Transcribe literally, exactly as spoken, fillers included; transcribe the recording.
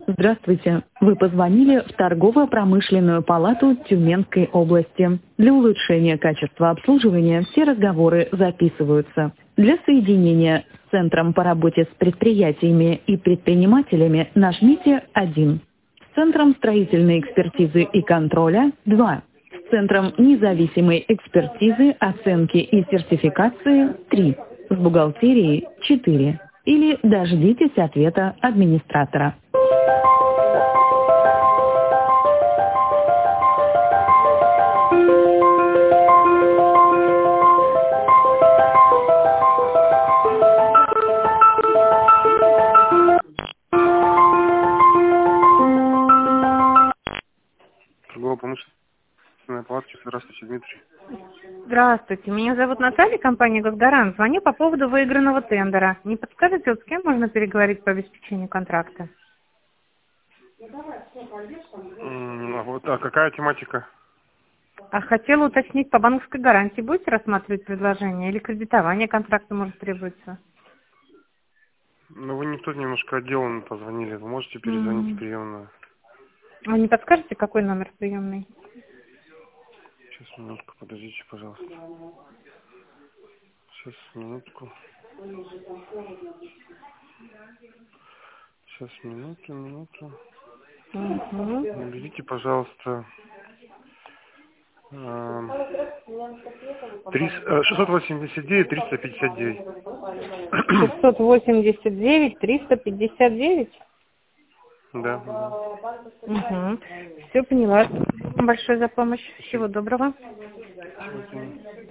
Здравствуйте. Вы позвонили в торгово-промышленную палату Тюменской области. Для улучшения качества обслуживания все разговоры записываются. Для соединения с Центром по работе с предприятиями и предпринимателями нажмите один. С Центром строительной экспертизы и контроля два. С Центром независимой экспертизы, оценки и сертификации три. С бухгалтерией четыре. Или дождитесь ответа администратора. Торгово-промышленная палата. Здравствуйте, Дмитрий. Здравствуйте, меня зовут Наталья, компания «Госгарант». Звоню по поводу выигранного тендера. Не подскажете, вот с кем можно переговорить по обеспечению контракта? М, А вот, а какая тематика? А хотела уточнить, по банковской гарантии будете рассматривать предложение или кредитование контракта может требуется? Ну, вы не тут немножко отделанно позвонили. Вы можете перезвонить в М. приемную? А не подскажете, какой номер приемный? Сейчас, минутку, подождите, пожалуйста. Сейчас, минутку. Сейчас, минуту, минуту. Угу. Наберите, пожалуйста, эм, триста э, шестьсот восемьдесят девять триста пятьдесят девять. шестьсот восемьдесят девять триста пятьдесят девять? Да, да. Угу. Все поняла. Спасибо большое за помощь. Всего доброго. Спасибо.